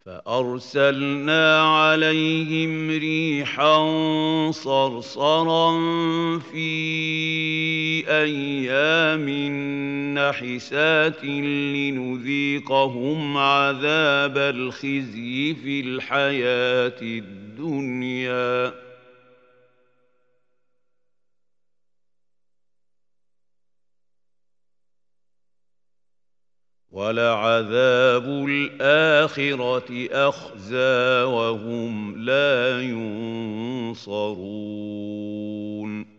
فأرسلنا عليهم ريحا صرصرا في أيام نحسات لنذيقهم عذاب الخزي في الحياة الدنيا ولعذاب الآخرة أخزى وهم لا ينصرون